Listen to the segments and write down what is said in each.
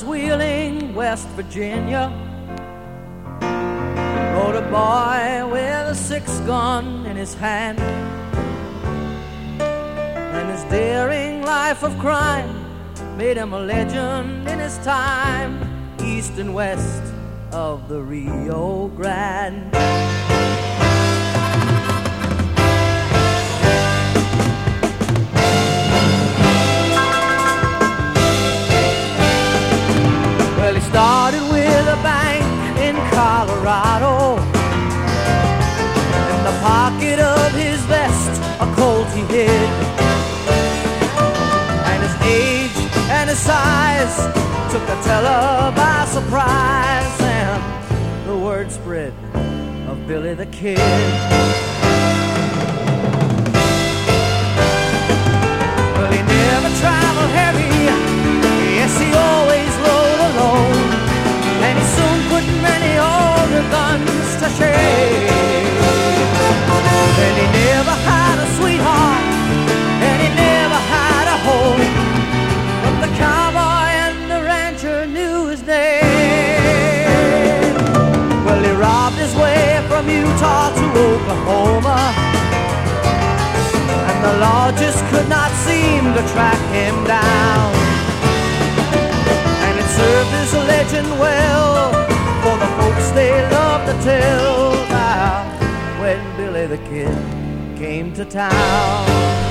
was Wheeling, West Virginia, rode a boy with a 6-gun in his hand, and his daring life of crime made him a legend in his time, east and west of the Rio Grande. Well, he started with a bank in Colorado. In the pocket of his vest, a Colt he hid, and his age and his size took a teller by surprise, and the word spread of Billy the Kid. Well, he never traveled heavy, yes, he always rode alone, and he soon put many older guns to shame. And he never had a sweetheart, and he never had a home, but the cowboy and the rancher knew his name. Well, he robbed his way from Utah to Oklahoma, and the law just could not seem to track him down. And it served as a legend well for the folks they love to tell about when Billy the Kid came to town.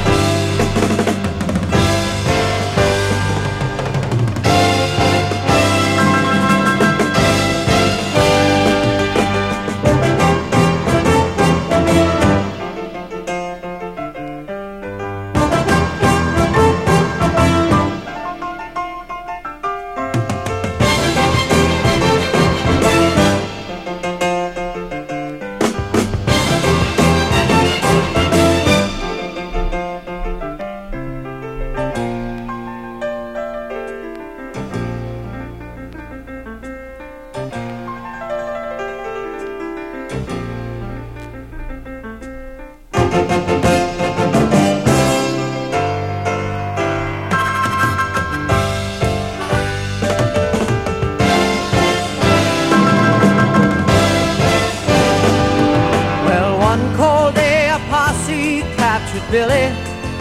Billy,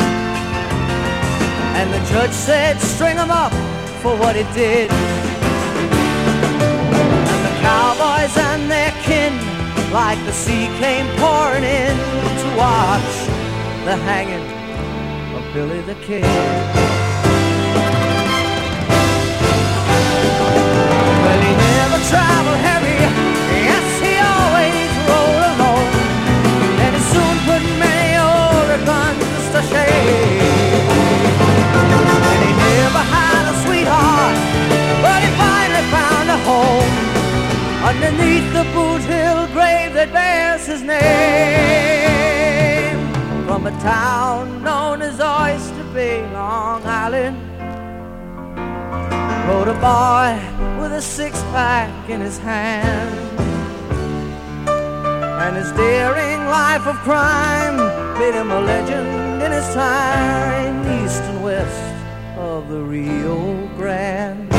and the judge said string him up for what he did. And the cowboys and their kin, like the sea, came pouring in to watch the hanging of Billy the Kid. Well, he never traveled heavy, yes, he always rode alone, and he soon put many older guns to shame. And he never had a sweetheart, but he finally found a home underneath the Boot Hill grave that bears his name. From a town known as Oyster Bay, Long Island, rode a boy with a 6-pack in his hand, and his daring life of crime made him a legend in his time, east and west of the Rio Grande.